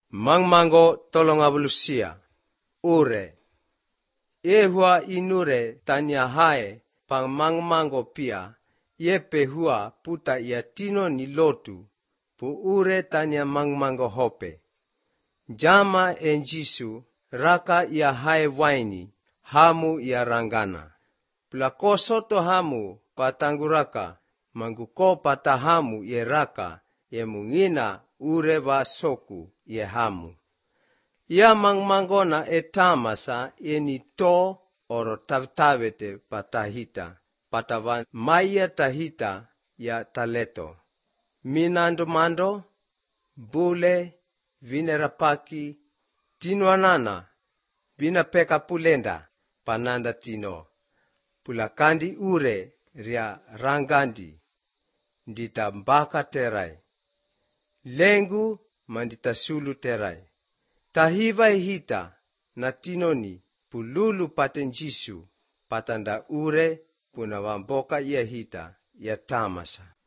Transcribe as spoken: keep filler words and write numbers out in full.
Mangmango tolongabulusia. Ure. Ehua inure tanya hae pang mangmango pia. Yepe hua puta ya tino ni lotu. Pu ure tanya mangmango hope. Jama enjisu raka ya hae waini. Hamu ya rangana. Plakosoto hamu patanguraka. Manguko patahamu ye raka. Ye mungina ure wa soku ye hamu. Ya mangmangona etamasa eni to oro tavtavete patahita. Patavan maya tahita ya taleto. Minando mando, bule, vinerapaki, tinuanana, vinapeka pulenda, pananda tino. Pulakandi ure ria rangandi, ndita mbaka terai. Lengu mandita sulu terai. Tahiva hita na tinoni pululu patenjisu patanda ure punawamboka ya hita ya tamasa.